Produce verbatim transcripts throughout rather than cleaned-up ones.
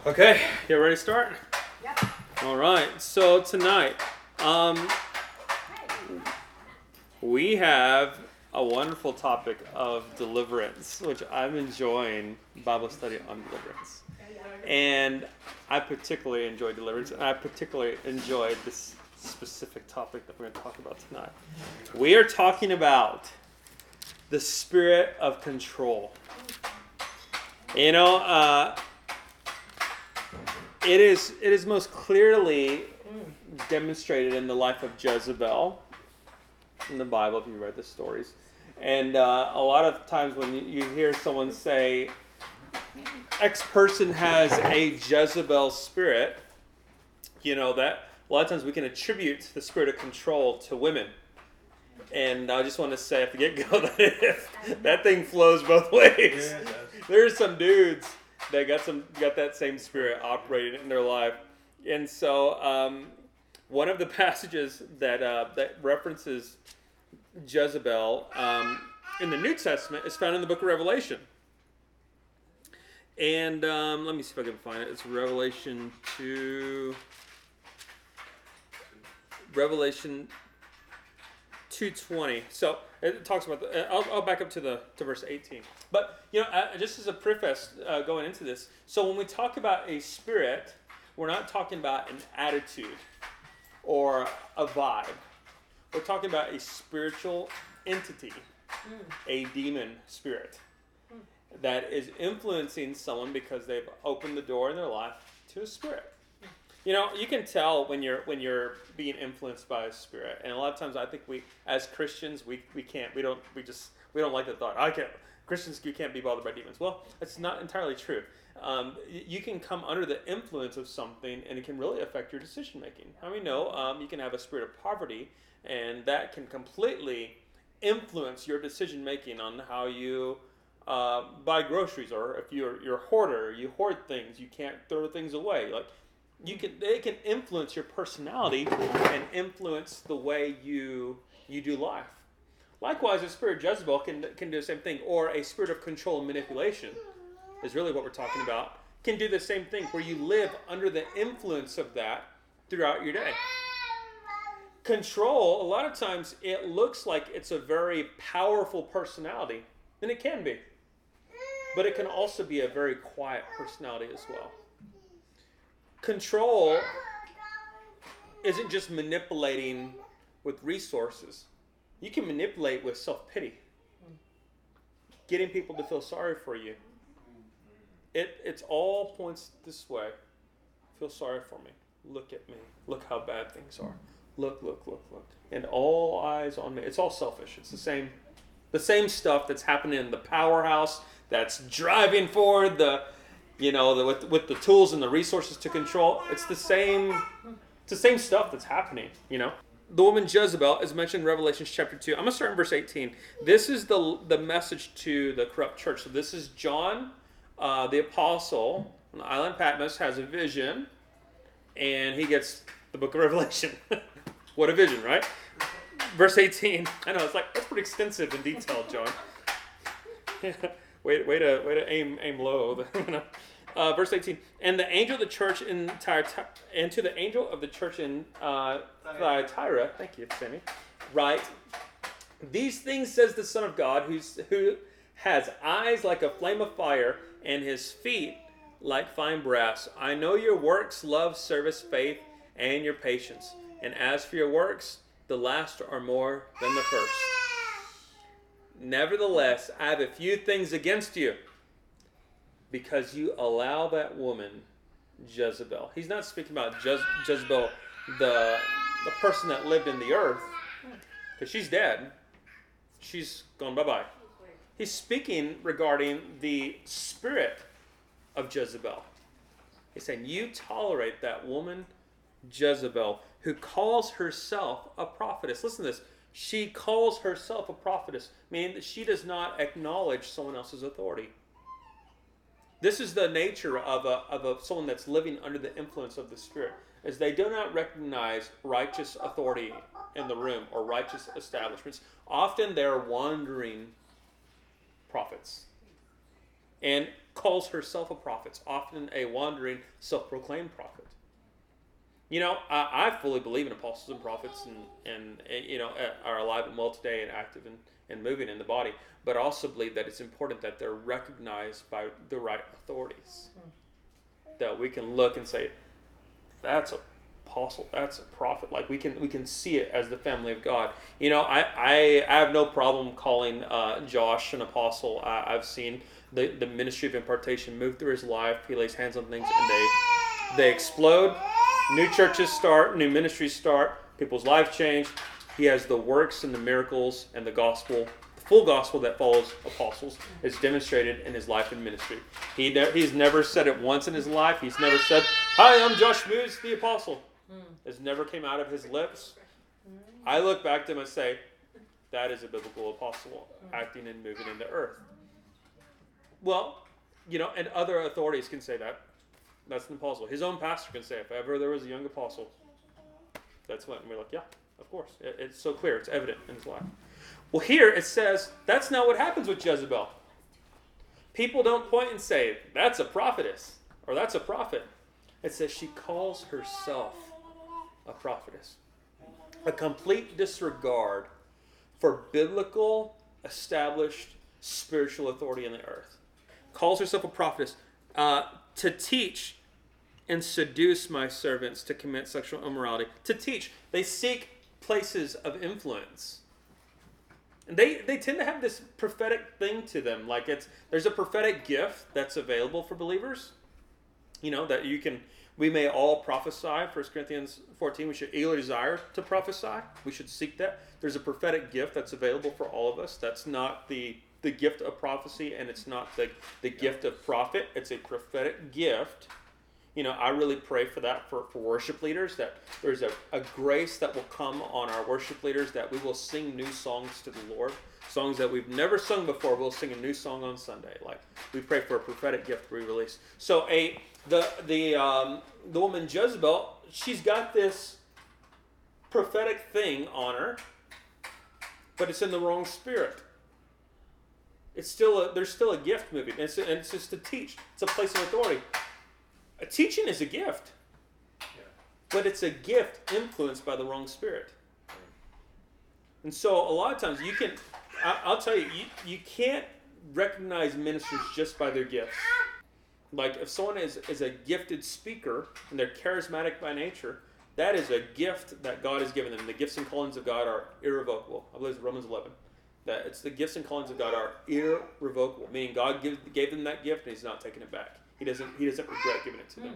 Okay, you ready to start? Yep. All right, so tonight um, we have a wonderful topic of deliverance, which I'm enjoying Bible study on deliverance. And I particularly enjoy deliverance, and I particularly enjoyed this specific topic that we're going to talk about tonight. We are talking about the spirit of control. You know, uh, It is it is most clearly demonstrated in the life of Jezebel in the Bible, if you read the stories. And uh, a lot of times when you, you hear someone say, X person has a Jezebel spirit, you know, that a lot of times we can attribute the spirit of control to women. And I just want to say at the get-go that if that thing flows both ways. Yeah, it does. There's some dudes they got some got that same spirit operating in their life. And so um, one of the passages that uh, that references Jezebel um, in the New Testament is found in the book of Revelation. And um, let me see if I can find it. It's Revelation two. Revelation two twenty. So it talks about the, I'll, I'll back up to the to verse eighteen. But you know, uh, just as a preface uh, going into this, so when we talk about a spirit, we're not talking about an attitude or a vibe. We're talking about a spiritual entity, mm. a demon spirit mm. that is influencing someone because they've opened the door in their life to a spirit. You know, you can tell when you're when you're being influenced by a spirit, and a lot of times I think we, as Christians, we, we can't, we don't, we just, we don't like the thought. I can't. Christians, you can't be bothered by demons. Well, that's not entirely true. Um, you can come under the influence of something, and it can really affect your decision making. How many know um, you can have a spirit of poverty, and that can completely influence your decision making on how you uh, buy groceries, or if you're you're a hoarder, you hoard things, you can't throw things away. Like you can, they can influence your personality and influence the way you you do life. Likewise, a spirit of Jezebel can can do the same thing, or a spirit of control and manipulation is really what we're talking about, can do the same thing, where you live under the influence of that throughout your day. Control, a lot of times, it looks like it's a very powerful personality, and it can be. But it can also be a very quiet personality as well. Control isn't just manipulating with resources. You can manipulate with self-pity. Getting people to feel sorry for you. It it's all points this way. Feel sorry for me. Look at me. Look how bad things are. Look, look, look, look. And all eyes on me. It's all selfish. It's the same the same stuff that's happening in the powerhouse that's driving forward the you know, the, with with the tools and the resources to control. It's the same it's the same stuff that's happening, you know. The woman Jezebel is mentioned in Revelation chapter two. I'm going to start in verse eighteen. This is the the message to the corrupt church. So this is John, uh, the apostle, on the island Patmos, has a vision, and he gets the book of Revelation. What a vision, right? Verse eighteen. I know, it's like, that's pretty extensive and detailed, John. way, way, to, way to aim aim low. Uh, verse eighteen, and the angel of the church in Thyatira, and to the angel of the church in uh, Thyatira, thank you, Sammy, write, these things says the Son of God, who's, who has eyes like a flame of fire, and his feet like fine brass. I know your works, love, service, faith, and your patience. And as for your works, the last are more than the first. Nevertheless, I have a few things against you, because you allow that woman, Jezebel. He's not speaking about Je- Jezebel, the, the person that lived in the earth, because she's dead. She's gone bye-bye. He's speaking regarding the spirit of Jezebel. He's saying, you tolerate that woman, Jezebel, who calls herself a prophetess. Listen to this. She calls herself a prophetess, meaning that she does not acknowledge someone else's authority. This is the nature of a of a someone that's living under the influence of the Spirit, is they do not recognize righteous authority in the room or righteous establishments. Often they're wandering prophets. And calls herself a prophet, often a wandering, self-proclaimed prophet. You know, I, I fully believe in apostles and prophets and, and, and you know, are alive and well today and active and, and moving in the body. But I also believe that it's important that they're recognized by the right authorities. That we can look and say, that's a apostle, that's a prophet. Like we can we can see it as the family of God. You know, I, I, I have no problem calling uh, Josh an apostle. I, I've seen the, the ministry of impartation move through his life. He lays hands on things and they they explode. New churches start, new ministries start, people's lives change. He has the works and the miracles and the gospel, the full gospel that follows apostles is demonstrated in his life and ministry. He ne- He's never said it once in his life. He's never said, "Hi, I'm Josh Moose, the apostle." It's never came out of his lips. I look back to him and say, that is a biblical apostle acting and moving in the earth. Well, you know, and other authorities can say that. That's an apostle. His own pastor can say, if ever there was a young apostle, that's when we're like, yeah, of course. It, it's so clear. It's evident in his life. Well, here it says, that's not what happens with Jezebel. People don't point and say, that's a prophetess, or that's a prophet. It says she calls herself a prophetess. A complete disregard for biblical, established, spiritual authority in the earth. Calls herself a prophetess uh, to teach and seduce my servants to commit sexual immorality. To teach. They seek places of influence. And they, they tend to have this prophetic thing to them. Like it's there's a prophetic gift that's available for believers. You know, that you can... We may all prophesy. First Corinthians fourteen, we should eagerly desire to prophesy. We should seek that. There's a prophetic gift that's available for all of us. That's not the, the gift of prophecy, and it's not the, the gift of prophet. It's a prophetic gift. You know, I really pray for that for, for worship leaders, that there's a, a grace that will come on our worship leaders, that we will sing new songs to the Lord. Songs that we've never sung before, we'll sing a new song on Sunday. Like, we pray for a prophetic gift to be released. So a the the um, the woman Jezebel, she's got this prophetic thing on her, but it's in the wrong spirit. It's still a, there's still a gift moving, and it's, and it's just to teach. It's a place of authority. A teaching is a gift, yeah. But it's a gift influenced by the wrong spirit. And so a lot of times you can, I, I'll tell you, you, you can't recognize ministers just by their gifts. Like if someone is, is a gifted speaker and they're charismatic by nature, that is a gift that God has given them. The gifts and callings of God are irrevocable. I believe it's Romans eleven. That it's the gifts and callings of God are irrevocable, meaning God give, gave them that gift and He's not taking it back. He doesn't. He doesn't regret giving it to them.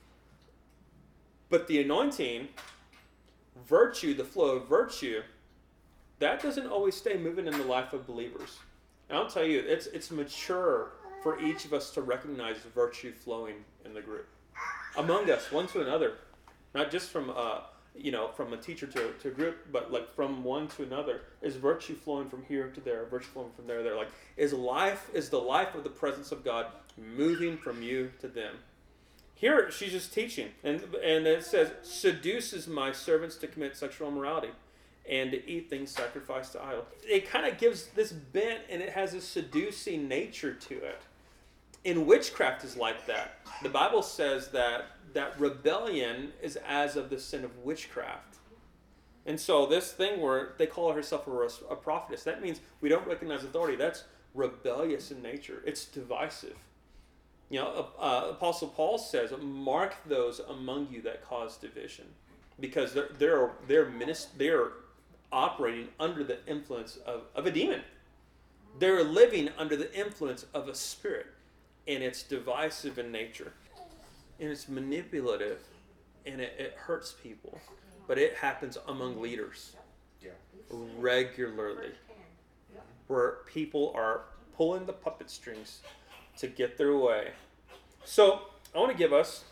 But the anointing, virtue, the flow of virtue, that doesn't always stay moving in the life of believers. And I'll tell you, it's it's mature for each of us to recognize virtue flowing in the group, among us, one to another, not just from uh, you know from a teacher to, to a group, but like from one to another. Is virtue flowing from here to there? Virtue flowing from there to there? Like is life is the life of the presence of God moving from you to them? Here she's just teaching, and and it says seduces my servants to commit sexual immorality and to eat things sacrificed to idols. It kind of gives this bent, and it has a seducing nature to it. In witchcraft is like that. The Bible says that that rebellion is as of the sin of witchcraft. And so this thing where they call herself a, a prophetess, that means we don't recognize authority. That's rebellious in nature. It's divisive. You know, uh, Apostle Paul says, mark those among you that cause division. Because they're, they're, they're, minist- they're operating under the influence of, of a demon. They're living under the influence of a spirit. And it's divisive in nature. And it's manipulative. And it, it hurts people. But it happens among leaders. Yeah. Regularly. Where people are pulling the puppet strings to get their way. So, I want to give us...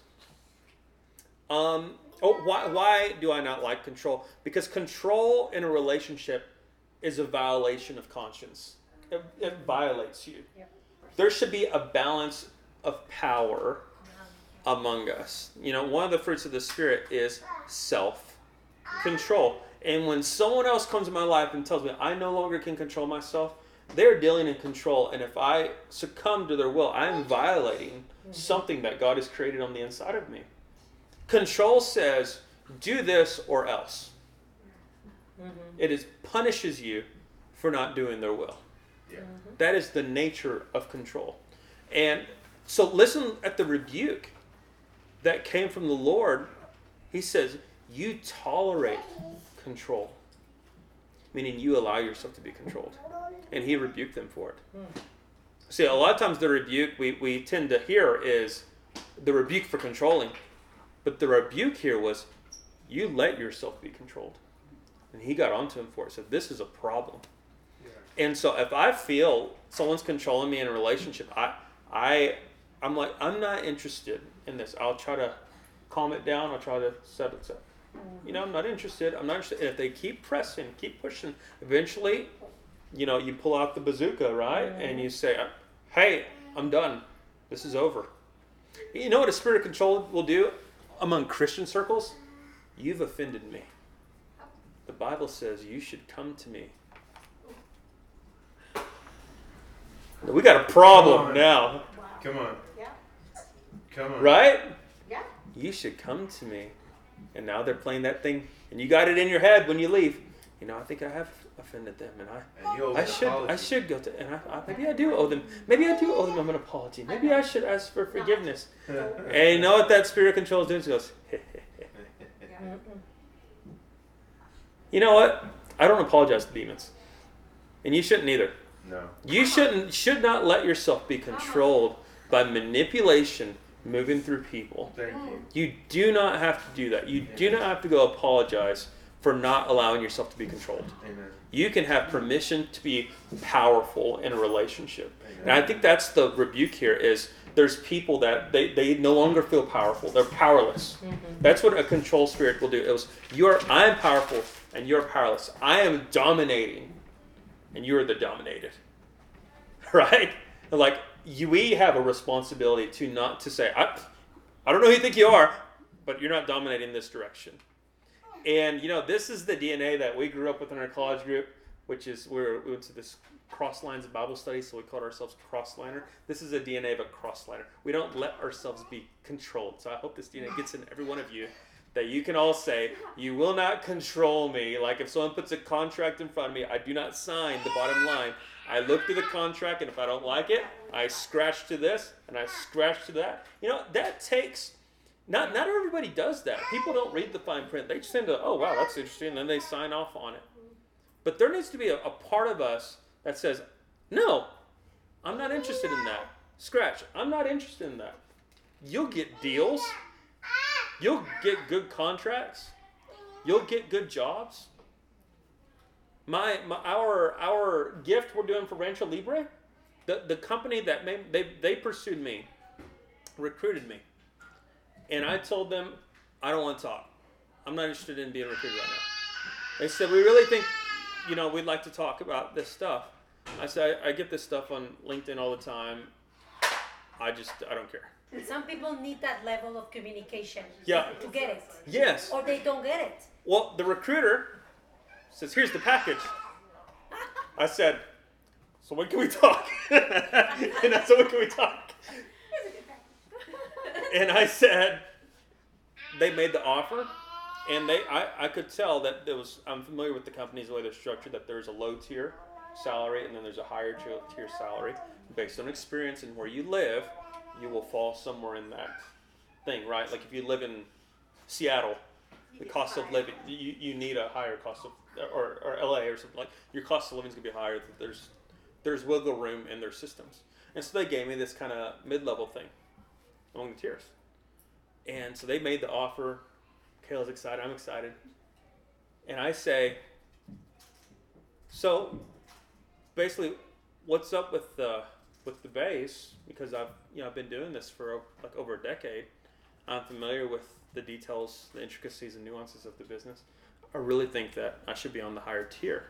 Um, oh, why, why do I not like control? Because control in a relationship is a violation of conscience. It, it violates you. Yeah. There should be a balance of power among us. You know, one of the fruits of the Spirit is self-control. And when someone else comes in my life and tells me I no longer can control myself, they're dealing in control. And if I succumb to their will, I'm violating something that God has created on the inside of me. Control says, do this or else. Mm-hmm. It is punishes you for not doing their will. Yeah. Mm-hmm. That is the nature of control. And so listen at the rebuke that came from the Lord. He says, you tolerate control. Meaning you allow yourself to be controlled. And he rebuked them for it. Mm. See, a lot of times the rebuke we, we tend to hear is the rebuke for controlling. But the rebuke here was, you let yourself be controlled. And he got onto him for it. Said, this is a problem. Yeah. And so if I feel someone's controlling me in a relationship, I, I, I'm like, I'm not interested in this. I'll try to calm it down. I'll try to settle it. Mm-hmm. You know, I'm not interested. I'm not interested. And if they keep pressing, keep pushing, eventually, you know, you pull out the bazooka, right? Mm-hmm. And you say, hey, I'm done. This is over. You know what a spirit of control will do among Christian circles? You've offended me. The Bible says you should come to me. We got a problem now. Come on. Yeah. Come on. Right? Yeah. You should come to me. And now they're playing that thing, and you got it in your head when you leave. You know, I think I have offended them, and I, and I should, apology. I should go to, and I, I, maybe I do owe them. Maybe I do owe them an apology. Maybe I should ask for forgiveness. And you know what that spirit of control is doing? It goes, you know what? I don't apologize to demons, and you shouldn't either. No. You shouldn't, should not let yourself be controlled by manipulation. Moving through people. Thank you. You do not have to do that. You do not have to go apologize for not allowing yourself to be controlled. Amen. You can have permission to be powerful in a relationship. Amen. And I think that's the rebuke here is there's people that they, they no longer feel powerful. They're powerless. Mm-hmm. That's what a control spirit will do. It was, you're, I'm powerful and you're powerless. I am dominating and you're the dominated. Right? Like, You, we have a responsibility to not to say, I, I don't know who you think you are, but you're not dominating this direction. And, you know, this is the D N A that we grew up with in our college group, which is we're, we went to this Cross Lines Bible study, so we called ourselves Crossliner. This is a D N A of a crossliner. We don't let ourselves be controlled. So I hope this D N A gets in every one of you, that you can all say, you will not control me. Like if someone puts a contract in front of me, I do not sign the bottom line. I look through the contract, and if I don't like it, I scratch to this, and I scratch to that. You know, that takes, not not everybody does that. People don't read the fine print. They just tend to, oh, wow, that's interesting, and then they sign off on it. But there needs to be a, a part of us that says, no, I'm not interested in that. Scratch, I'm not interested in that. You'll get deals. You'll get good contracts. You'll get good jobs. My, my our our gift we're doing for Rancho Libre, the, the company that made, they they pursued me, recruited me, and I told them I don't want to talk. I'm not interested in being recruited right now. They said, we really think, you know, we'd like to talk about this stuff. I said, I, I get this stuff on LinkedIn all the time. I just I don't care. Some people need that level of communication yeah. to get it. Yes. Or they don't get it. Well, the recruiter says, here's the package. I said, so when can we talk? And I said, when can we talk? And I said, they made the offer, and they I, I could tell that there was, I'm familiar with the companies, the way they're structured, that there's a low tier salary, and then there's a higher tier salary. Based on experience and where you live, you will fall somewhere in that thing, right? Like if you live in Seattle, the cost of living, you, you need a higher cost of, or, or L A or something, like your cost of living is going to be higher. There's there's wiggle room in their systems. And so they gave me this kind of mid-level thing among the tiers. And so they made the offer. Kayla's excited. I'm excited. And I say, so basically, what's up with the with the base? Because I've you know I've been doing this for like over a decade. I'm familiar with the details, the intricacies and nuances of the business. I really think that I should be on the higher tier.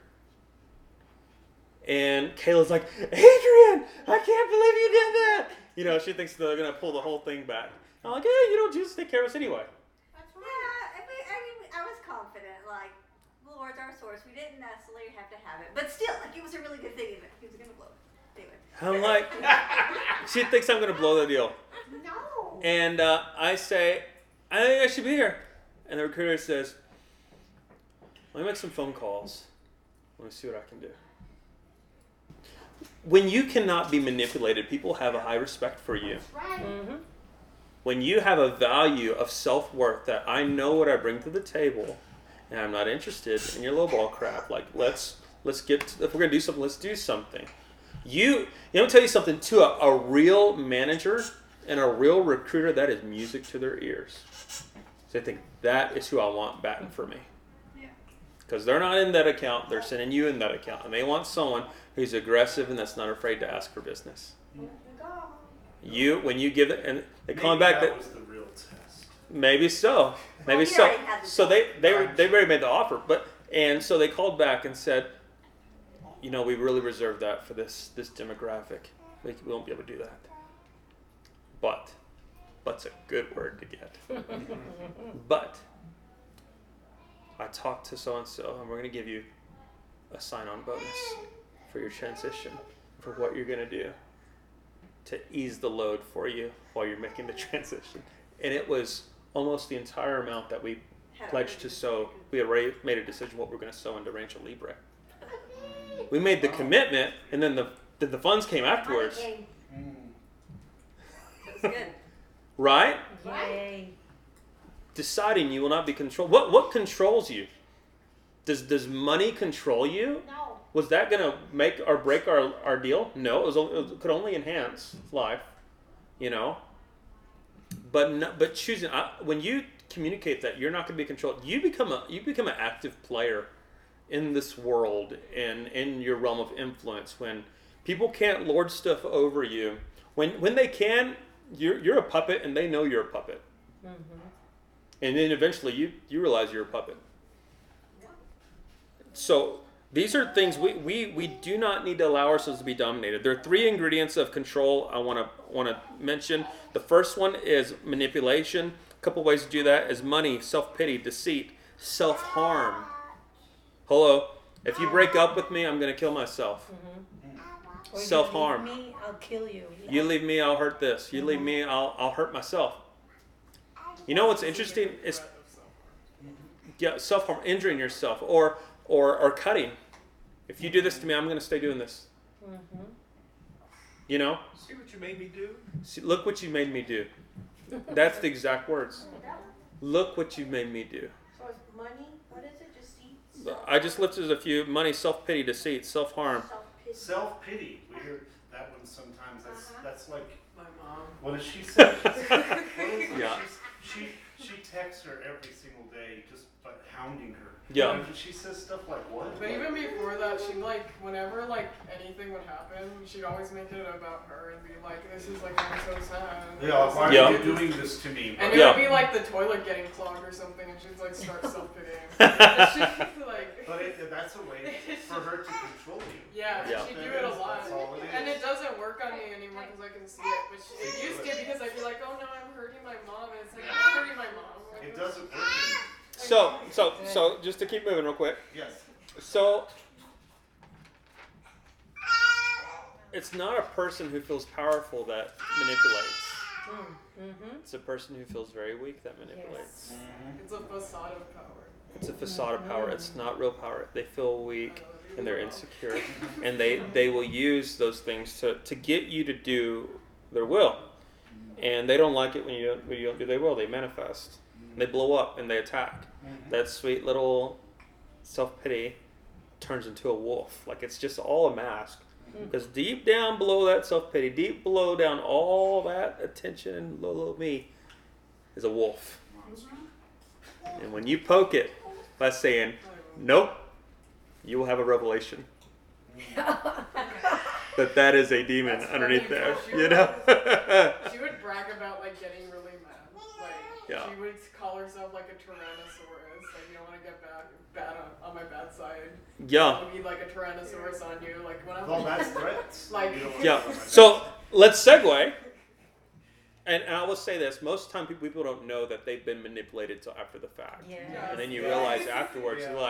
And Kayla's like, Adrian, I can't believe you did that. You know, she thinks they're going to pull the whole thing back. I'm like, hey, you know, Jesus take care of us anyway. That's right. Yeah, I mean, I mean, I was confident. Like, the towards our source. We didn't necessarily have to have it, but still, like it was a really good thing. Even he was gonna blow it. Anyway. I'm like, she thinks I'm going to blow the deal. No. And uh, I say, I think I should be here. And the recruiter says, let me make some phone calls. Let me see what I can do. When you cannot be manipulated, people have a high respect for you. Right. Mm-hmm. When you have a value of self-worth that I know what I bring to the table, and I'm not interested in your lowball crap. Like, let's let's get to, if we're gonna do something, let's do something. You, you know, tell you something too. A, a real manager and a real recruiter, that is music to their ears. So I think that is who I want batting for me. Yeah. Because they're not in that account, they're sending you in that account, and they want someone who's aggressive and that's not afraid to ask for business. You, when you give it, and they call Maybe back that that was the real test. maybe so, maybe Well, he so. already had the So they they were, job. they already made the offer, but and so they called back and said, you know, we really reserved that for this this demographic. We, we won't be able to do that. But, but's a good word to get. But I talked to so and so, and we're going to give you a sign-on bonus for your transition, for what you're going to do to ease the load for you while you're making the transition. And it was almost the entire amount that we pledged to sow. We had already made a decision what we're going to sow into Rancho Libre. We made the commitment, and then the then the funds came afterwards, Yay. Mm. That's good. right? Yay. Deciding you will not be controlled. What what controls you? Does does money control you? No. Was that going to make or break our, our deal? No, it, was, it could only enhance life, you know. But no, but choosing I, when you communicate that you're not going to be controlled, you become a you become an active player in this world and in your realm of influence. When people can't lord stuff over you, when when they can, you're you're a puppet and they know you're a puppet. Mm-hmm. And then eventually you, you realize you're a puppet. So these are things we, we, we do not need to allow ourselves to be dominated. There are three ingredients of control I want to want to mention. The first one is manipulation. A couple ways to do that is money, self-pity, deceit, self-harm. Hello, if you break up with me, I'm going to kill myself. Mm-hmm. Self-harm. You leave me, I'll kill you. You leave me, I'll hurt this. You leave me, I'll I'll hurt myself. You know what's interesting is yeah, self-harm, injuring yourself, or or or cutting. If you do this to me, I'm going to stay doing this. Mm-hmm. You know, See what you made me do? See, look what you made me do. That's the exact words. Look what you made me do. So it's money, what is it, deceit? I just listed a few: money, self-pity, deceit, self-harm. Self-pity. Self-pity. We hear that one sometimes. That's Uh-huh. that's like, My mom. what does she say? What is it? Yeah. She's, she, she texts her every single day just by hounding her. Yeah. And she says stuff like, what? But even before that, she'd like, whenever like anything would happen, she'd always make it about her and be like, this is like, I'm so sad. Yeah, why Yeah. are you doing this to me? And it Yeah. would be like the toilet getting clogged or something, and she'd like start self-pitying. She'd like, But it, that's a way for her to control you. yeah, Yeah. she'd do it a lot. That's all it is. And it doesn't work on me anymore because I can see it. But she, it used to because I'd be like, oh no, I'm hurting my mom. And it's like, I'm not hurting my mom. Like, It doesn't work. So so so just to keep moving real quick. Yes. So it's not a person who feels powerful that manipulates. Mm-hmm. It's a person who feels very weak that manipulates. It's a facade of power. It's a facade of power. It's not real power. They feel weak and they're insecure, and they they will use those things to, to get you to do their will. And they don't like it when you don't, when you don't do their will. They manifest. They blow up and they attack. That sweet little self-pity turns into a wolf. Like it's just all a mask. Because deep down below that self-pity, deep below down all that attention and low, low me is a wolf. And when you poke it by saying, nope, you will have a revelation that that is a demon That's underneath funny, there. because she You would- know? She would brag about like getting really mad. Like Yeah. she would call herself like a tyrannosaurus. Like you don't want to get bad, bad on, on my bad side. Yeah. I'll be like a tyrannosaurus on you. Like when I'm Well, that's threats. Like- You don't want Yeah. to go like So let's segue. And, and I will say this: most time people, people don't know that they've been manipulated till after the fact, Yeah. Yeah. and then you Yeah. realize afterwards, Yeah. you're like,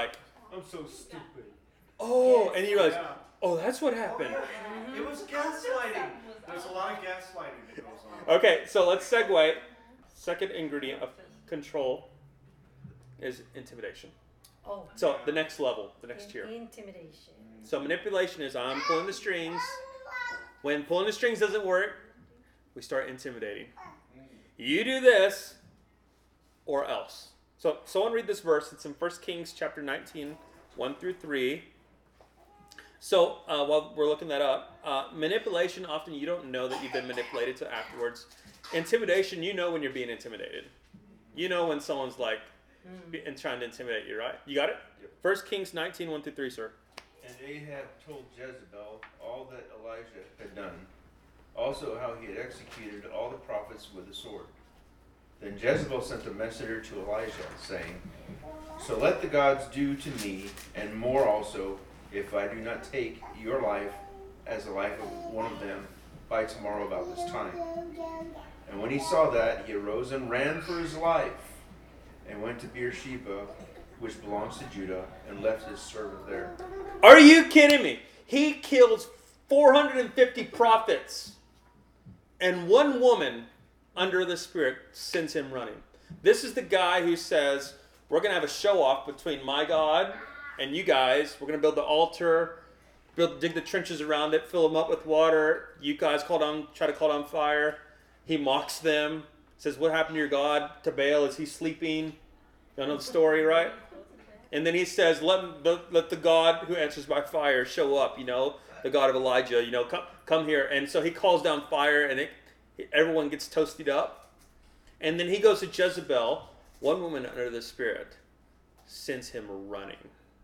I'm so stupid. Oh, and you realize, Yeah. oh, that's what Oh, happened. yeah. It was gaslighting. There's a lot of gaslighting that goes on. Okay, so let's segue. Second ingredient of control is intimidation. Oh, So the next level, the next tier. intimidation. So manipulation is I'm pulling the strings. When pulling the strings doesn't work, we start intimidating. You do this or else. So someone read this verse. It's in First Kings chapter nineteen, one through three. So uh, while we're looking that up, uh, manipulation, often you don't know that you've been manipulated till afterwards. Intimidation, you know when you're being intimidated. You know when someone's like be, and trying to intimidate you, right? You got it? Yep. First Kings nineteen, one through three, sir. And Ahab told Jezebel all that Elijah had done, also how he had executed all the prophets with the sword. Then Jezebel sent a messenger to Elijah, saying, So let the gods do to me, and more also, if I do not take your life as the life of one of them by tomorrow about this time. And when he saw that, he arose and ran for his life, and went to Beersheba, which belongs to Judah, and left his servant there. Are you kidding me? He kills four hundred fifty prophets, and one woman under the Spirit sends him running. This is the guy who says, we're going to have a show off between my God and you guys. We're going to build the altar, build, dig the trenches around it, fill them up with water. You guys call on, try to call it on fire. He mocks them, says, what happened to your God, to Baal? Is he sleeping? You know the story, right? And then he says, let the, let the God who answers by fire show up, you know, the God of Elijah, you know, come, come here. And so he calls down fire, and it, everyone gets toasted up. And then he goes to Jezebel. One woman under the Spirit sends him running.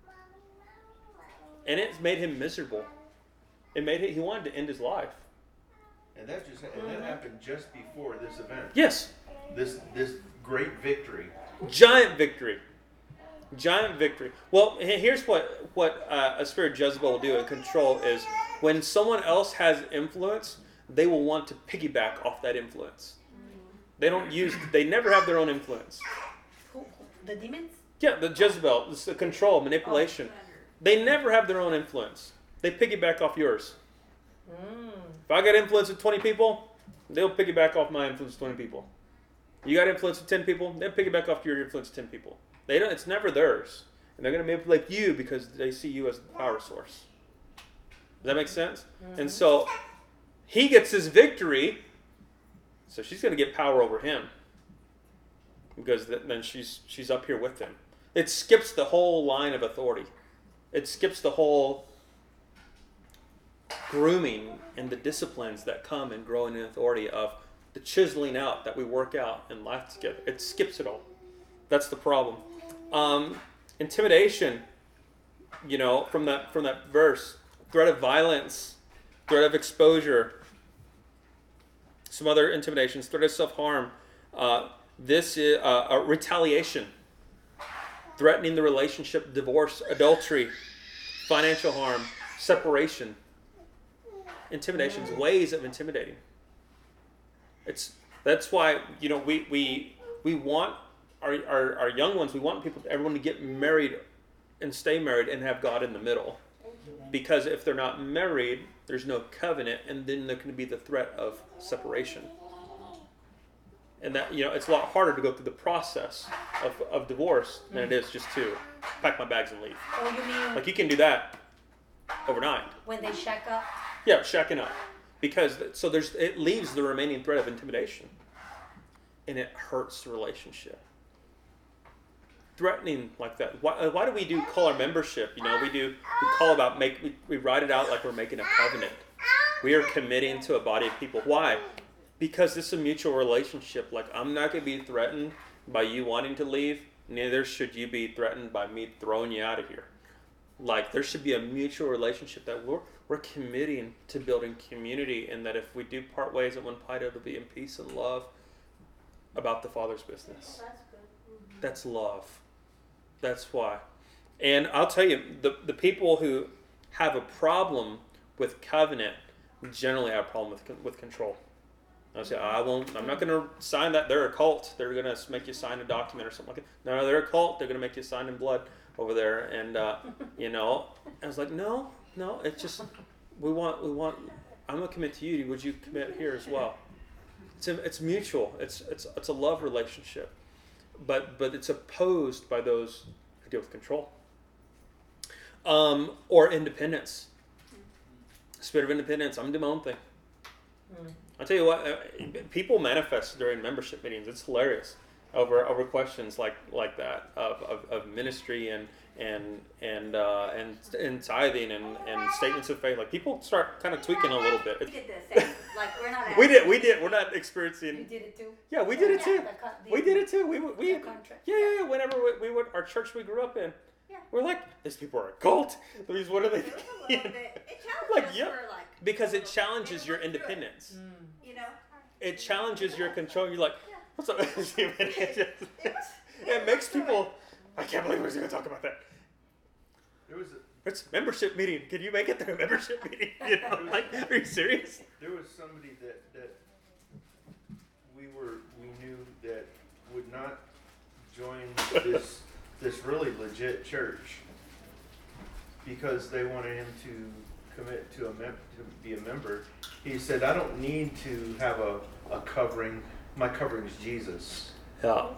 And it made him miserable. It made him, he wanted to end his life. And that just and that happened just before this event. Yes. This this great victory. Giant victory. Giant victory. Well, here's what, what uh, a spirit of Jezebel will do in control is when someone else has influence, they will want to piggyback off that influence. They don't use, they never have their own influence. Who, who, the demons? Yeah, the Jezebel, it's the control, manipulation. They never have their own influence. They piggyback off yours. Mm. If I got influence with twenty people, they'll piggyback off my influence with twenty people. You got influence with ten people, they'll piggyback off your influence with ten people. They don't. It's never theirs, and they're going to manipulate you because they see you as the power source. Does that make sense? Mm-hmm. And so he gets his victory, so she's going to get power over him because then she's she's up here with him. It skips the whole line of authority. It skips the whole grooming and the disciplines that come in growing in authority of the chiseling out that we work out in life together. It skips it all. That's the problem. Um, intimidation, you know, from that from that verse, threat of violence, threat of exposure, some other intimidations, threat of self-harm. Uh, this is uh, a retaliation, threatening the relationship, divorce, adultery, financial harm, separation. Intimidations, ways of intimidating. It's that's why you know we we we want our, our our young ones. We want people, everyone to get married and stay married and have God in the middle, because if they're not married, there's no covenant, and then there can be the threat of separation. And that you know it's a lot harder to go through the process of of divorce than it is just to pack my bags and leave. Oh, you mean Like you can do that overnight. when they shack up? Yeah, shacking up, because so there's it leaves the remaining threat of intimidation, and it hurts the relationship. Threatening like that. Why, why do we do call our membership? You know, we do we call about make we, we write it out like we're making a covenant. We are committing to a body of people. Why? Because this is a mutual relationship. Like I'm not going to be threatened by you wanting to leave. Neither should you be threatened by me throwing you out of here. Like there should be a mutual relationship that we're we're committing to building community, and that if we do part ways at one point, it'll be in peace and love about the Father's business. That's good. Mm-hmm. That's love. That's why. And I'll tell you, the the people who have a problem with covenant generally have a problem with with control. I say, I won't. I'm not going to sign that. They're a cult. They're going to make you sign a document or something like that. No, they're a cult. They're going to make you sign in blood. over there, and uh, you know, I was like, no, no, it's just we want we want. I'm gonna commit to you. Would you commit here as well? It's a, it's mutual. It's it's it's a love relationship, but but it's opposed by those who deal with control, um, or independence. Spirit of independence. I'm gonna do my own thing. Mm. I'll tell you what. Uh, people manifest during membership meetings. It's hilarious over over questions like like that of, of, of ministry and and and uh, and and tithing and, and statements of faith. Like people start kind of tweaking a little bit. We It's, did the same. Like we're not. we did. asking- We did. We're not You experiencing. did it too? Yeah, we did it too. The con- the- We did it too. We we the contract. yeah yeah yeah. Whenever we, we would our church we grew up in, Yeah. we're like, these people are a cult. These what are they? It was a little bit. It challenged Like, us yep. for like. Because it challenges your independence. Mm. You know. It challenges your control. You're like, what's up? it, just- It was. it makes people. I can't believe we're going to talk about that. There was a, It's membership meeting. Can you make it through a membership meeting? You know, like, are you serious? there was somebody that, that we were we knew that would not join this this really legit church because they wanted him to commit to a mem- to be a member. He said, "I don't need to have a, a covering. My covering is Jesus." Yeah.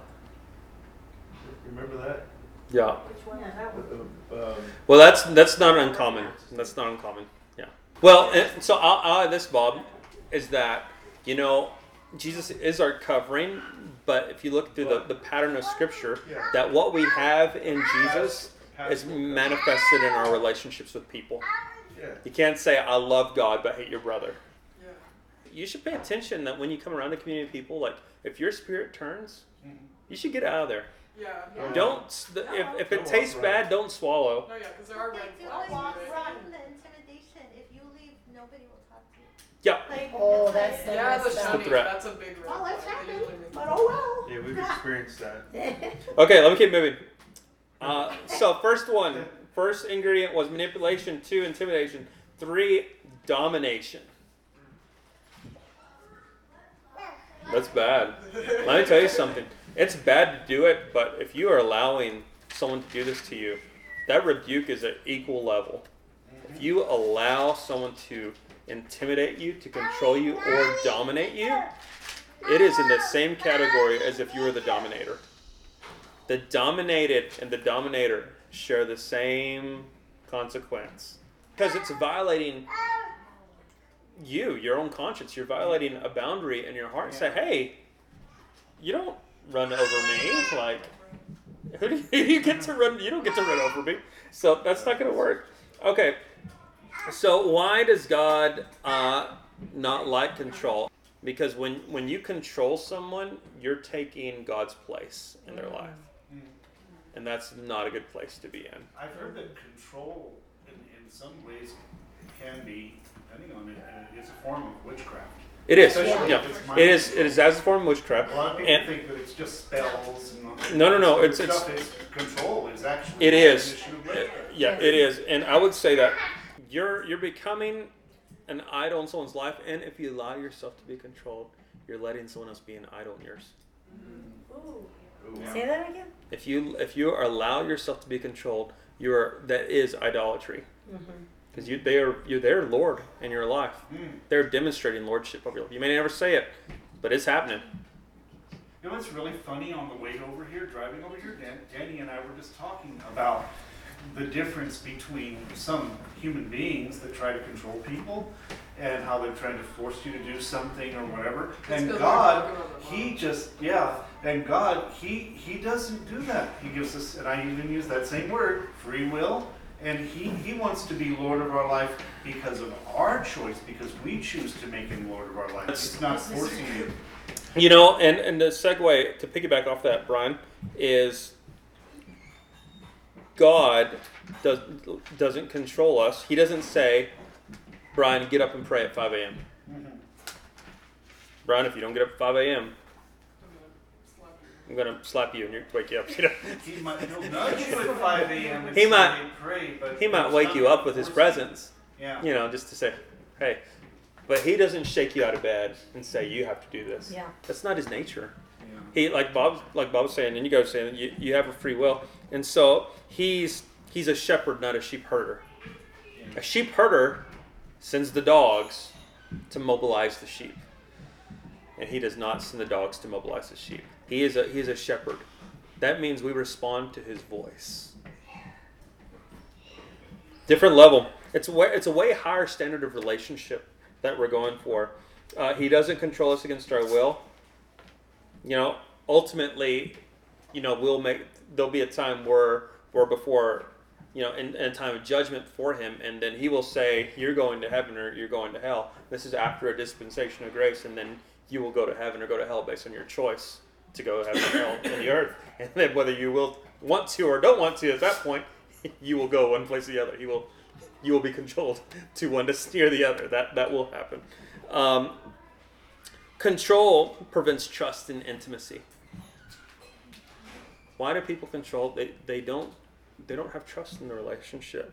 Remember that? Yeah. Which one is that one? Uh, um, Well, that's that's not uncommon. That's not uncommon. Yeah. Well, and so I'll, I'll add this, Bob, is that you know Jesus is our covering, but if you look through the, the pattern of Scripture, Yeah. that what we have in Jesus is Passive. manifested in our relationships with people. Yeah. You can't say I love God but hate your brother. Yeah. You should pay attention that when you come around the community of people, like if your spirit turns, Mhm. you should get out of there. Yeah. Yeah. Don't s- the- if if Don't it tastes walk bad, around. don't swallow. No, yeah, because there are red They do flags. walk in it. run the intimidation. If you leave, nobody will talk to you. Yeah. Like, Oh, it's that's like- the Yeah, the messed up. shunning, threat. that's a big red Well, flag. it's They happened, usually make but it- oh Yeah, we've experienced that. Okay, let me keep moving. Uh, so first one, first ingredient was manipulation. Two, intimidation. Three, domination. That's bad. Let me tell you something. It's bad to do it, but if you are allowing someone to do this to you, that rebuke is at equal level. If you allow someone to intimidate you, to control you, or dominate you, it is in the same category as if you were the dominator. The dominated and the dominator share the same consequence because it's violating you, your own conscience. You're violating a boundary in your heart. Say, hey, you don't run over me. Like, who do you, you get to run? You don't get to run over me. So that's not going to work. Okay. So why does God uh, not like control? Because when when you control someone, you're taking God's place in their life. Mm. And that's not a good place to be in. I've heard that control, in, in some ways, can be, depending on it, uh, it's a form of witchcraft. It is. Especially Yeah. if it's It is. mind It is as a form of witchcraft. A lot of people And think that it's just spells and all No, no, no, this it's- stuff. It's control is actually It an is. issue of uh, witchcraft. yeah, it is. And I would say that you're you're becoming an idol in someone's life, and if you allow yourself to be controlled, you're letting someone else be an idol in yours. Ooh. Ooh. Say that again? If you if you allow yourself to be controlled, you're that is idolatry. Mm-hmm. Because you they are you're their Lord in your life. Mm. They're demonstrating lordship over your life. You may never say it, but it's happening. You know what's really funny on the way over here, driving over here, Dan, Danny and I were just talking about the difference between some human beings that try to control people and how they're trying to force you to do something or whatever. It's And 'cause they're God, working on the He mind. just, yeah, and God, He He doesn't do that. He gives us, and I even use that same word, free will. And he, he wants to be Lord of our life because of our choice, because we choose to make Him Lord of our life. It's not forcing you. You know, and, and the segue to piggyback off that, Brian, is God does, doesn't control us. He doesn't say, Brian, get up and pray at five a.m. Mhm. Brian, if you don't get up at five a.m., I'm gonna slap you. I'm going to slap you and you wake you up. You know? He might he'll nudge you at five a.m. and He say, might- "Hey, pray," but He might it's wake not you up with his forcing you. presence, Yeah. you know, just to say, hey. But he doesn't shake you out of bed and say, you have to do this. Yeah. That's not his nature. Yeah. He, like Bob, like Bob was saying, and you guys were saying, you, you have a free will. And so he's he's a shepherd, not a sheep herder. A sheep herder sends the dogs to mobilize the sheep. And he does not send the dogs to mobilize the sheep. He is a he is a shepherd. That means we respond to his voice. Different level. It's a way, it's a way higher standard of relationship that we're going for. Uh, he doesn't control us against our will. You know, ultimately, you know, we'll make. There'll be a time where, where before, you know, in, in a time of judgment for him, and then he will say, "You're going to heaven or you're going to hell." This is after a dispensation of grace, and then you will go to heaven or go to hell based on your choice to go to heaven or hell in the earth. And then whether you will want to or don't want to, at that point, you will go one place or the other. You will, you will be controlled to one to steer the other. That that will happen. Um, control prevents trust and intimacy. Why do people control? They they don't they don't have trust in the relationship.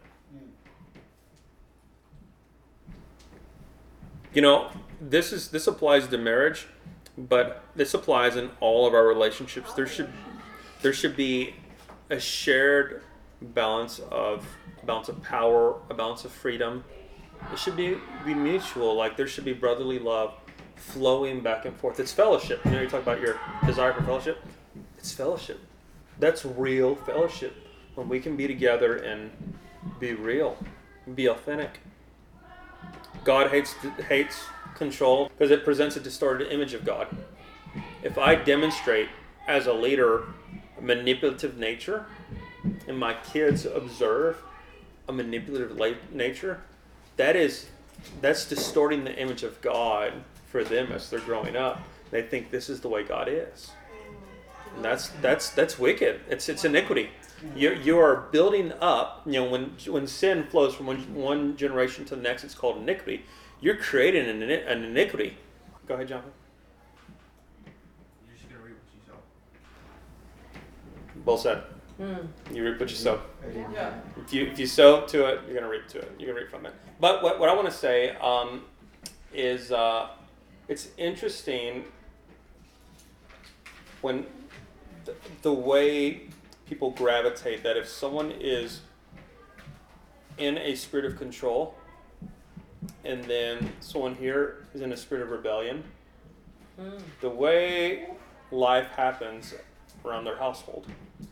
You know, this is this applies to marriage, but this applies in all of our relationships. There should there should be a shared balance of balance of power, a balance of freedom. It should be, be mutual. Like there should be brotherly love flowing back and forth. It's fellowship. You know, you talk about your desire for fellowship. It's fellowship. That's real fellowship. When we can be together and be real, be authentic. God hates hates control because it presents a distorted image of God. If I demonstrate as a leader a manipulative nature, and my kids observe a manipulative nature, that is that's distorting the image of God for them as they're growing up. They think this is the way God is. And that's that's that's wicked. It's it's iniquity. You you are building up. You know, when when sin flows from one, one generation to the next, it's called iniquity. You're creating an, an iniquity. Go ahead, Jonathan. You're just gonna read what you sow. Well said. Mm. You reap what you sow. Yeah. If you if you sow to it, you're gonna reap to it. You're gonna reap from it. But what what I want to say um, is uh, it's interesting when the, the way people gravitate, that if someone is in a spirit of control and then someone here is in a spirit of rebellion, Mm. the way life happens around their household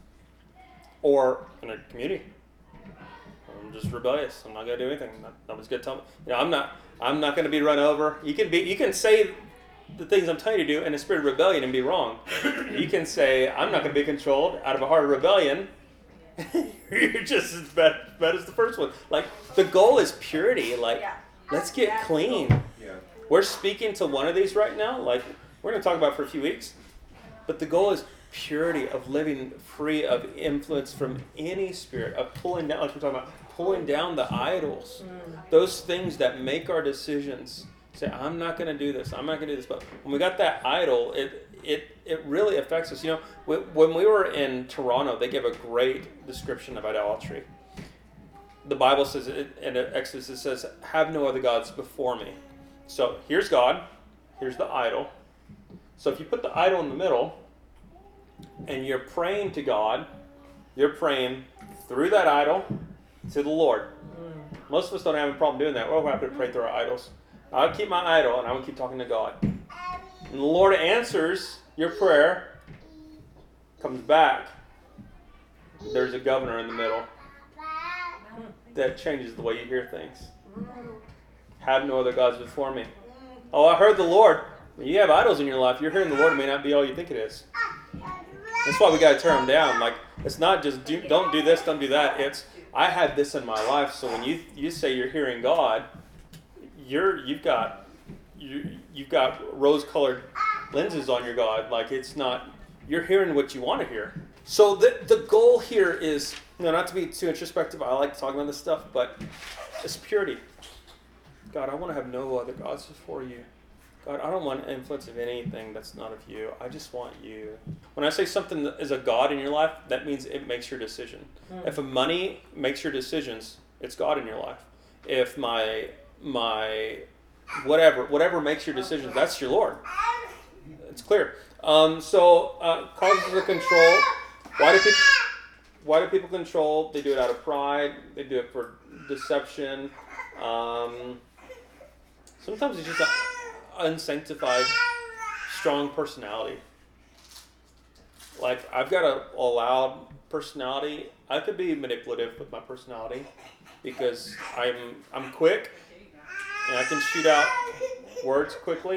or in a community, I'm just rebellious. I'm not gonna do anything. Nobody's gonna tell me. You know, I'm not. I'm not gonna be run over. You can be. You can say the things I'm telling you to do in a spirit of rebellion and be wrong. You can say, I'm not going to be controlled out of a heart of rebellion. You're just as bad, bad as the first one. Like, the goal is purity. Like, Yeah. let's get Yeah. clean. Yeah. We're speaking to one of these right now. Like, we're going to talk about it for a few weeks. But the goal is purity, of living free of influence from any spirit, of pulling down, like we're talking about, pulling down the idols. Mm. Those things that make our decisions. Say, I'm not going to do this. I'm not going to do this. But when we got that idol, it it it really affects us. You know, when we were in Toronto, they gave a great description of idolatry. The Bible says, in Exodus, it says, have no other gods before me. So here's God. Here's the idol. So if you put the idol in the middle and you're praying to God, you're praying through that idol to the Lord. Mm. Most of us don't have a problem doing that. We're happy to pray through our idols. I'll keep my idol and I will keep talking to God. And the Lord answers your prayer, comes back. There's a governor in the middle that changes the way you hear things. Have no other gods before me. Oh, I heard the Lord. When you have idols in your life, you're hearing the Lord. It may not be all you think it is. That's why we got to turn them down. Like, it's not just do, don't do this, don't do that. It's I have this in my life. So when you you say you're hearing God, You're you've got you you've got rose-colored lenses on your God. Like, it's not, you're hearing what you want to hear. So the the goal here is, you know, not to be too introspective. I like talking about this stuff, but it's purity. God, I want to have no other gods before you. God, I don't want influence of anything that's not of you. I just want you. When I say something is a God in your life, that means it makes your decision. Mm. If a money makes your decisions, it's God in your life. If my my whatever whatever makes your decisions, that's your Lord. It's clear. Um, so uh, causes of control. Why do people why do people control? They do it out of pride. They do it for deception. Um, sometimes it's just an unsanctified, strong personality. Like, I've got a, a loud personality. I could be manipulative with my personality because I'm I'm quick and I can shoot out words quickly.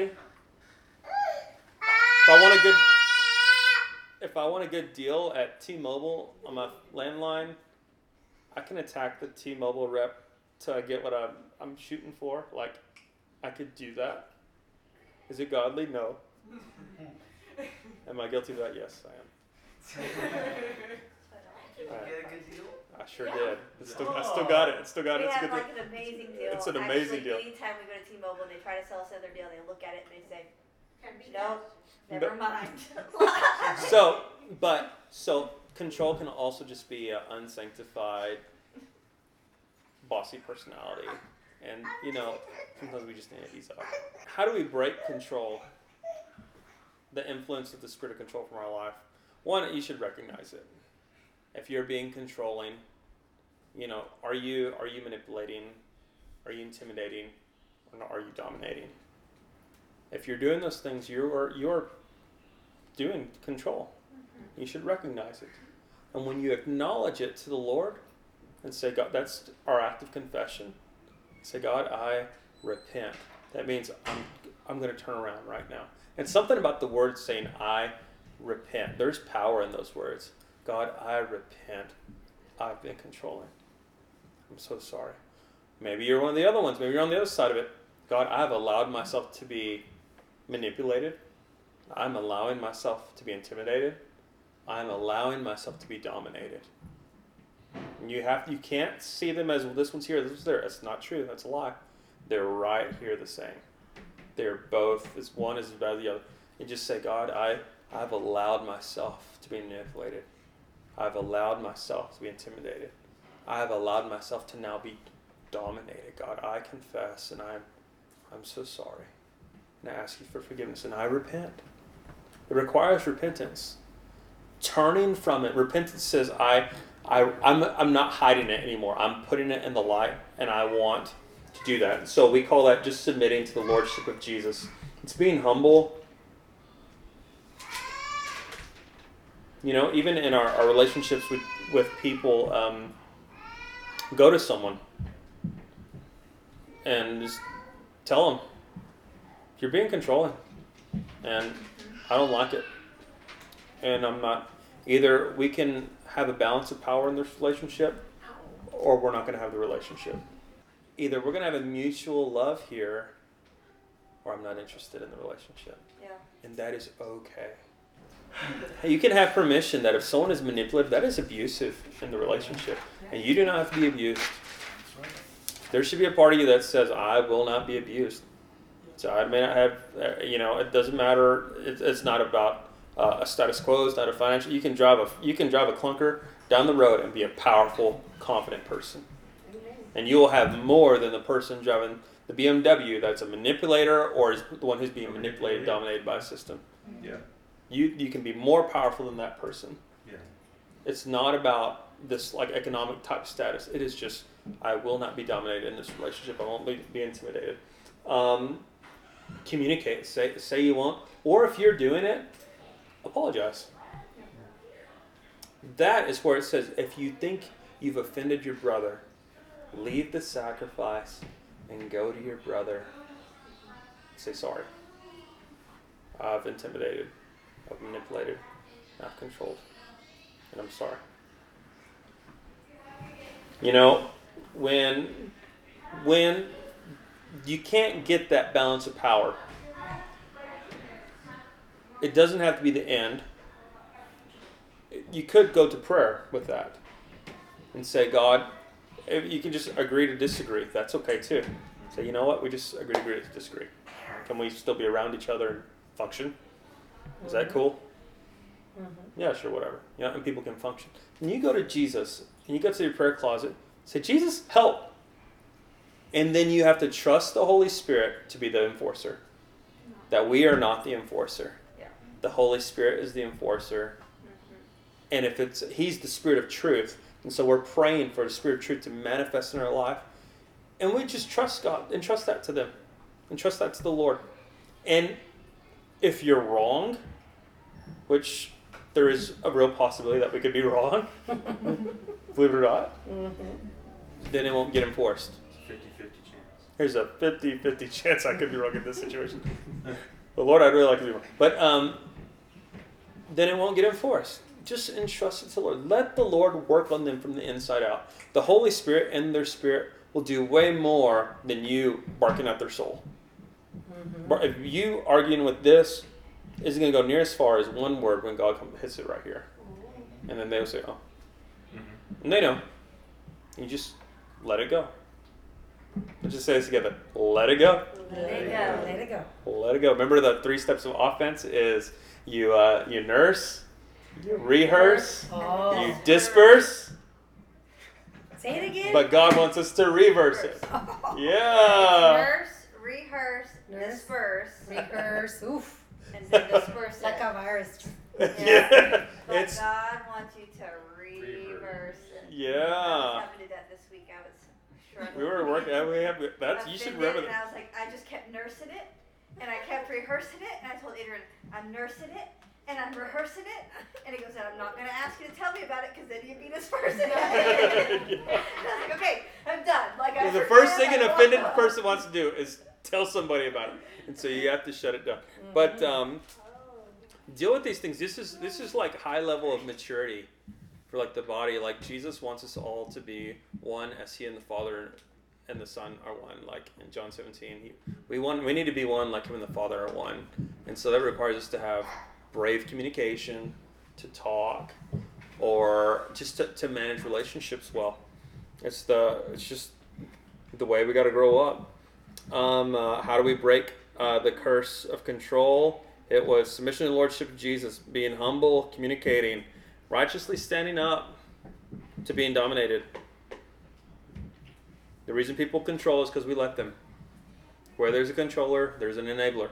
If I want a good if I want a good deal at T-Mobile on my landline, I can attack the T-Mobile rep till I get what I'm I'm shooting for. Like, I could do that. Is it godly? No. Am I guilty of that? Yes, I am. Did you get a good deal? I sure did. It's still, I still got it. It's still got it. We It's a have good like thing. an amazing deal. It's an amazing Actually, deal. Anytime we go to T-Mobile and they try to sell us another deal, they look at it and they say, Can be no, that. never mind. So, but, so control can also just be an unsanctified, bossy personality. And, you know, sometimes we just need to ease up. How do we break control, the influence of the spirit of control from our life? One, you should recognize it. If you're being controlling, you know, are you are you manipulating? Are you intimidating? Or are you dominating? If you're doing those things, you're you're doing control. You should recognize it. And when you acknowledge it to the Lord and say, God, that's our act of confession. Say, God, I repent. That means I'm I'm going to turn around right now. And something about the word saying I repent. There's power in those words. God, I repent. I've been controlling. I'm so sorry. Maybe you're one of the other ones. Maybe you're on the other side of it. God, I've allowed myself to be manipulated. I'm allowing myself to be intimidated. I'm allowing myself to be dominated. And you have you can't see them as, well, this one's here, this one's there. That's not true. That's a lie. They're right here the same. They're both, as one is better than the other. And just say, God, I, I've allowed myself to be manipulated. I've allowed myself to be intimidated. I've allowed myself to now be dominated. God, I confess and I'm I'm so sorry. And I ask you for forgiveness and I repent. It requires repentance. Turning from it. Repentance says I I I'm I'm not hiding it anymore. I'm putting it in the light and I want to do that. So we call that just submitting to the Lordship of Jesus. It's being humble. You know, even in our, our relationships with, with people, um, go to someone and just tell them, you're being controlling and I don't like it. And I'm not, either we can have a balance of power in this relationship or we're not going to have the relationship. Either we're going to have a mutual love here or I'm not interested in the relationship. Yeah. And that is okay. You can have permission that if someone is manipulative, that is abusive in the relationship. And you do not have to be abused. There should be a part of you that says, I will not be abused. So I may not have, uh, you know, it doesn't matter. It, it's not about uh, a status quo. It's not a financial. You can drive a you can drive a clunker down the road and be a powerful, confident person. And you will have more than the person driving the B M W that's a manipulator or is the one who's being manipulated, dominated by a system. Yeah. You you can be more powerful than that person. Yeah. It's not about this like economic type status. It is just, I will not be dominated in this relationship. I won't be, be intimidated. Um, communicate. Say say you won't. Or if you're doing it, apologize. That is where it says, if you think you've offended your brother, leave the sacrifice and go to your brother. Say sorry. I've intimidated. I've manipulated, I've controlled, and I'm sorry. You know, when when you can't get that balance of power, it doesn't have to be the end. You could go to prayer with that and say, God, if you can just agree to disagree. That's okay too. Say, you know what, we just agree to agree to disagree. Can we still be around each other and function? Is that cool? Mm-hmm. Yeah, sure, whatever. Yeah, and people can function. When you go to Jesus, and you go to your prayer closet, say, Jesus, help. And then you have to trust the Holy Spirit to be the enforcer. That we are not the enforcer. Yeah. The Holy Spirit is the enforcer. And if it's he's the Spirit of truth, and so we're praying for the Spirit of truth to manifest in our life, and we just trust God and trust that to them, and trust that to the Lord. And if you're wrong, which there is a real possibility that we could be wrong, believe it or not, Mm-hmm. then it won't get enforced. fifty-fifty chance. There's a fifty-fifty chance I could be wrong in this situation. But Lord, I'd really like to be wrong. But um, then it won't get enforced. Just entrust it to the Lord. Let the Lord work on them from the inside out. The Holy Spirit and their spirit will do way more than you barking at their soul. Mm-hmm. Bar- If you arguing with this isn't going to go near as far as one word when God comes hits it right here. And then they'll say, oh. Mm-hmm. And they know. You just let it go. Let's just say this together. Let it go. Let it go. Let it go. Let it go. Remember the three steps of offense is you uh, you nurse, you rehearse, Oh. you disperse, Say it again. but God wants us to reverse it. Yeah. Nurse, rehearse, Nurse. disperse, Rehearse. Oof. and then disperse Like it. a virus. Yeah. But It's God wants you to reverse it. I was yeah. having to do that this week. I was struggling. We were working. We have that's you should remember And that. I was like, I just kept nursing it, and I kept rehearsing it, and I told Adrian, I'm nursing it, and I'm rehearsing it, and he goes, and I'm not going to ask you to tell me about it, because then you'd be dispersing it. Yeah. I was like, okay, I'm done. Like I The forget, first thing an I offended won't. person wants to do is tell somebody about it, and so you have to shut it down. But um, deal with these things. This is this is like high level of maturity for like the body. Like Jesus wants us all to be one, as He and the Father and the Son are one. Like in John seventeen, he, we want we need to be one, like Him and the Father are one. And so that requires us to have brave communication, to talk, or just to, to manage relationships well. It's the it's just the way we got to grow up. Um, uh, how do we break uh, the curse of control? It was submission and lordship of Jesus, being humble, communicating, righteously standing up to being dominated. The reason people control is because we let them. Where there's a controller, there's an enabler.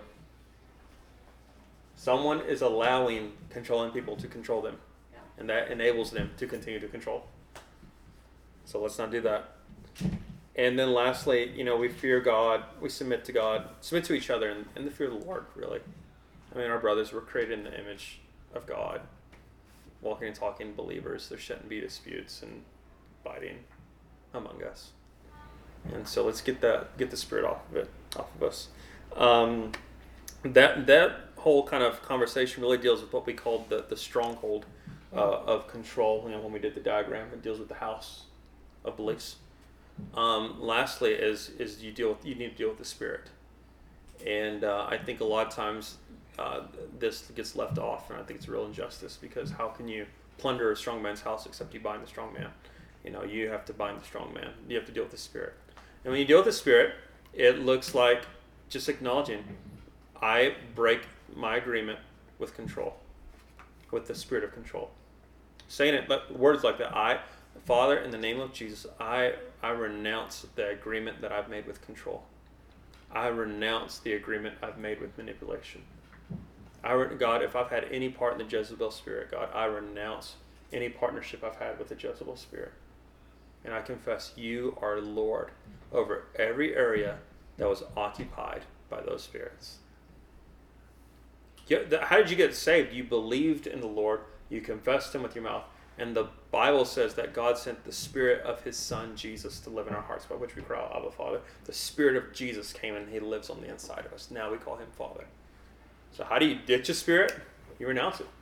Someone is allowing controlling people to control them, and that enables them to continue to control. So let's not do that. And then lastly, you know, we fear God, we submit to God, submit to each other, and, and the fear of the Lord, really. I mean, our brothers were created in the image of God, walking and talking believers. There shouldn't be disputes and fighting among us. And so let's get that, get the spirit off of it, off of us. Um, that that whole kind of conversation really deals with what we called the the stronghold uh, of control. You know, when we did the diagram, it deals with the house of beliefs. Um, lastly, is is you deal with you need to deal with the spirit, and uh, I think a lot of times uh, this gets left off, and I think it's a real injustice, because how can you plunder a strong man's house except you bind the strong man? You know, you have to bind the strong man. You have to deal with the spirit, and when you deal with the spirit, it looks like just acknowledging, I break my agreement with control, with the spirit of control. Saying it, but words like that, I. Father, in the name of Jesus, I, I renounce the agreement that I've made with control. I renounce the agreement I've made with manipulation. I re- God, if I've had any part in the Jezebel spirit, God, I renounce any partnership I've had with the Jezebel spirit. And I confess you are Lord over every area that was occupied by those spirits. You, the, how did you get saved? You believed in the Lord. You confessed Him with your mouth. And the Bible says that God sent the Spirit of His Son, Jesus, to live in our hearts, by which we cry out, Abba, Father. The Spirit of Jesus came and He lives on the inside of us. Now we call Him Father. So how do you ditch a spirit? You renounce it.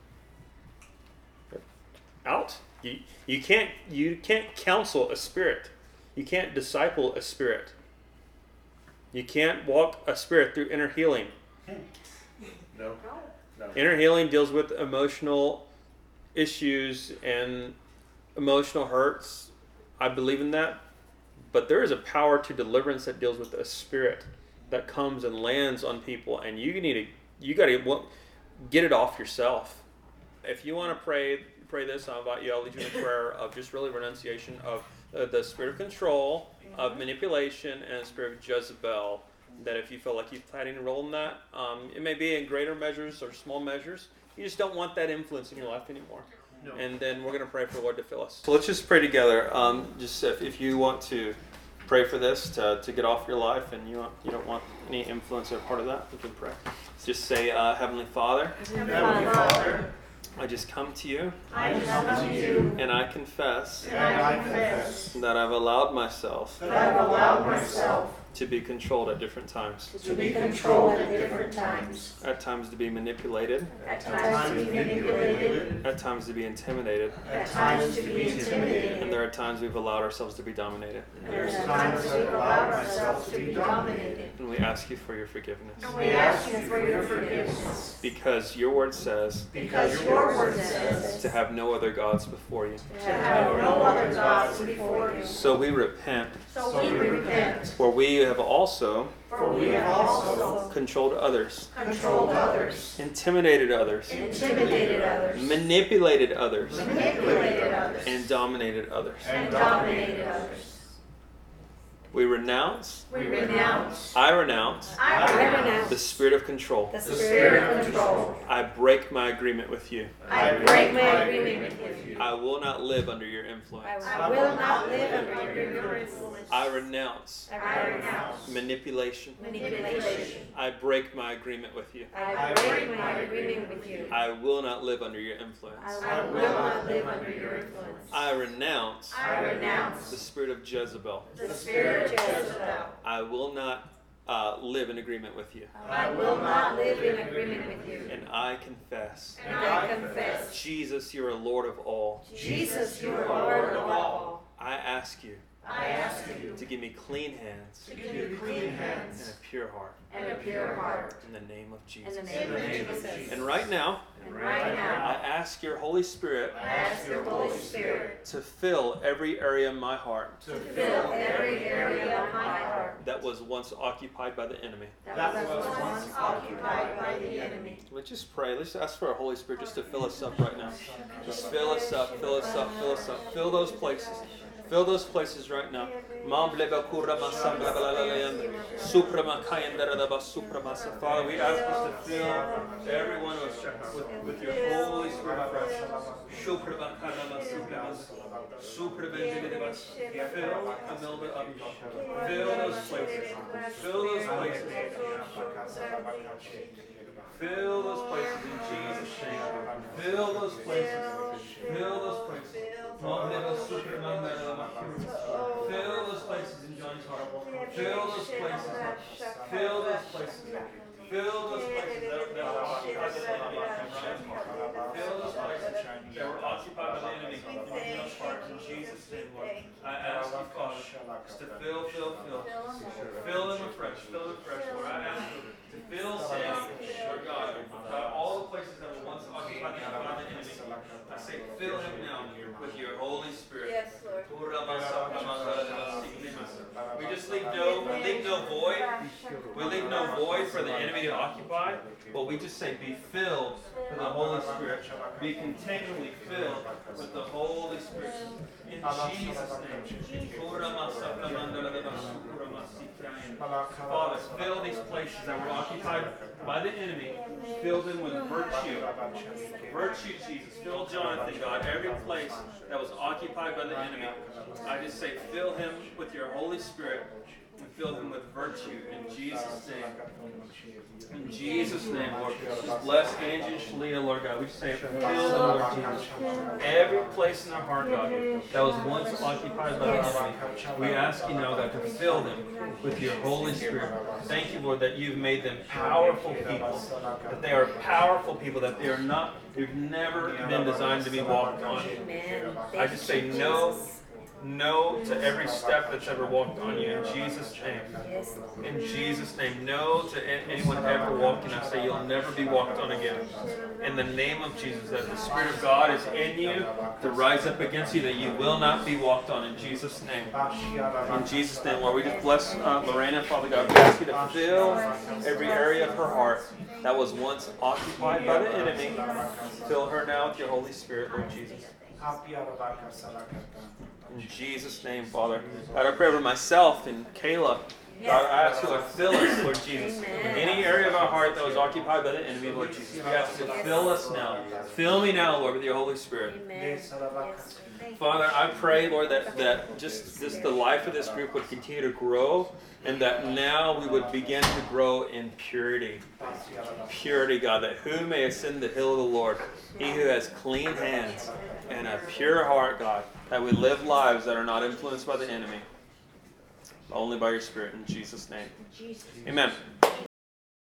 Out. You, you can't you can't counsel a spirit. You can't disciple a spirit. You can't walk a spirit through inner healing. No. No. Inner healing deals with emotional issues and emotional hurts. I believe in that. But there is a power to deliverance that deals with a spirit that comes and lands on people, and you need to you got to get it off yourself. If you want to pray pray this, I'll invite you. I'll lead you in a prayer of just really renunciation of uh, the spirit of control, of manipulation, and the spirit of Jezebel. That if you feel like you've had any role in that, um, it may be in greater measures or small measures. You just don't want that influence in your life anymore. and then we're going to pray for the Lord to fill us. So let's just pray together. Um, just if, if you want to pray for this to, to get off your life, and you want, you don't want any influence or part of that, you can pray. Just say, uh, Heavenly Father, Heavenly Father, I just come to you, I come to you, and I confess and I confess that I've allowed myself that I've allowed myself to be controlled at different times. to be controlled at different times, At times to be manipulated, at times to be manipulated, at times to be intimidated, at times to be intimidated, and there are times we've allowed ourselves to be dominated. and there are times we've allowed ourselves to be dominated. And we ask you for your forgiveness. And we ask you for your forgiveness, Because your word says because your word says to have no other gods before you. to have no other gods before you. So we repent, So we repent, for we have also for we have also controlled others, controlled others, intimidated others, intimidated others, manipulated others, manipulated others, and dominated others. and dominated others. We renounce, We renounce, I renounce I I renounce renounce the spirit of control. the the spirit spirit of of control. I break my agreement with you. I break my agreement with you. I will not live under your influence. I will not live under your influence. I renounce I renounce manipulation. Manipulation. I break my agreement with you. I break my agreement with you. I will not live under your influence. I will not live under your influence. I renounce I renounce the spirit of Jezebel. the spirit of Jezebel. I will not uh, live in agreement with you. I will not live in agreement with you. And I confess, And I confess, Jesus, you are Lord of all. Jesus, you are Lord of all. I ask you I ask you to give me clean hands to give me clean and hands a pure heart. and a pure heart. In the name of In Jesus. the name of Jesus. And right now, And right I now, ask your Holy Spirit I ask your Holy Spirit to fill every area of my heart to fill every area of my heart that was once occupied by the enemy. that was once occupied by the enemy. Let's just pray. Let's ask for our Holy Spirit just to fill us up right now. Just fill us up, fill us up, fill us up. Fill those places. Fill those places right now. Father, we ask us to fill every one of us with, with your Holy Spirit fresh. Fill Imelda up. Fill those places. Fill those places. Fill those places in Jesus' name. Fill those places. Fill those places. Fill those places in John's heart. Fill those places. Fill those places. Fill those places that, that were occupied by the enemy. Fill those places that were occupied by the enemy in your heart. In Jesus' name, Lord. I ask you, Father, just to fill, fill, fill. Fill them afresh. Fill them afresh, Lord. I ask you to fill Sandy, Lord God, God, all the places that were once occupied by the enemy. I say, fill him now with your Holy Spirit. Yes, Lord. We just leave no, we leave no void. We leave no void for the enemy to occupy. But we just say, be filled with the Holy Spirit. Be continually filled with the Holy Spirit. In Jesus' name. Father, fill these places that were occupied by the enemy. Fill them with virtue. Virtue, Jesus. Fill Jonathan, God, every place that was occupied by the enemy. I just say, fill him with your Holy Spirit and fill him with virtue in Jesus' name. In Jesus' name, Lord. Just bless Angie and Shalita, Lord God. We just say, fill them, Lord Jesus. Every place in their heart, God, that was once occupied by the enemy. We ask you now, God, to fill them with your Holy Spirit. Thank you, Lord, that you've made them powerful people. That they are powerful people, that they are not, they've never been designed to be walked on. Amen. I just say no. No to every step that's ever walked on you in Jesus' name. Yes. In Jesus' name. No to anyone ever walking. I say you'll never be walked on again. In the name of Jesus, that the Spirit of God is in you to rise up against you, that you will not be walked on in Jesus' name. In Jesus' name, Lord, we just bless uh, Lorena, Father God. We ask you to fill every area of her heart that was once occupied by the enemy. Fill her now with your Holy Spirit, Lord Jesus. In Jesus' name, Father. God, I pray over myself and Kayla God, I ask you, Lord, fill us, Lord Jesus. Amen. Any area of our heart that was occupied by the enemy, Lord Jesus, we ask you to fill us now. Fill me now, Lord, with your Holy Spirit. Amen. Yes. Father, I pray, Lord, that, that just, just the life of this group would continue to grow, and that now we would begin to grow in purity. Purity, God, that who may ascend the hill of the Lord? He who has clean hands and a pure heart, God, that we live lives that are not influenced by the enemy, only by your Spirit. In Jesus' name. Amen.